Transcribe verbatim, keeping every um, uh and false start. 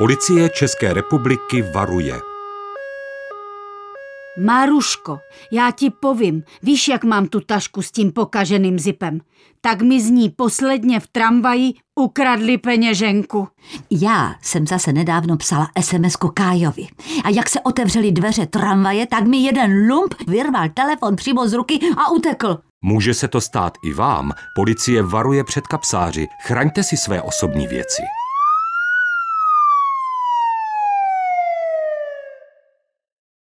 Policie České republiky varuje. Maruško, já ti povím, víš, jak mám tu tašku s tím pokaženým zipem? Tak mi z ní posledně v tramvaji ukradli peněženku. Já jsem zase nedávno psala es em esku Kájovi. A jak se otevřely dveře tramvaje, tak mi jeden lump vyrval telefon přímo z ruky a utekl. Může se to stát i vám. Policie varuje před kapsáři. Chraňte si své osobní věci.